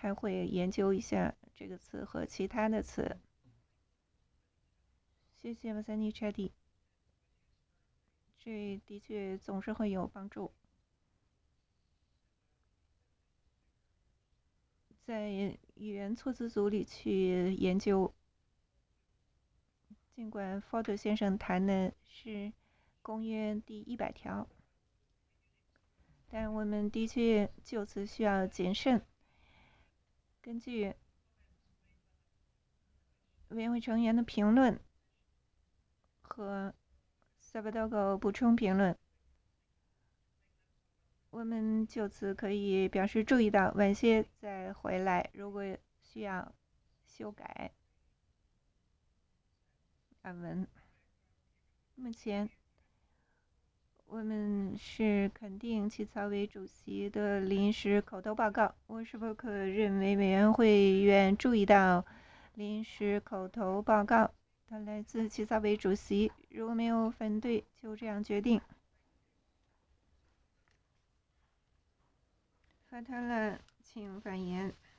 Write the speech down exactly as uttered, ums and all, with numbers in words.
还会研究一下这个词和其他的词。谢谢马萨尼查迪，这的确总是会有帮助。在语言措辞组里去研究，尽管 Ford 先生谈的是公约第一百条，但我们的确就此需要谨慎。根据委员会成员的评论和萨巴多狗补充评论，我们就此可以表示注意到，晚些再回来，如果需要修改案文。目前我们是肯定起草委主席的临时口头报告。我是否可认为委员会员注意到临时口头报告？它来自起草委主席。如果没有反对，就这样决定。法特勒，请发言。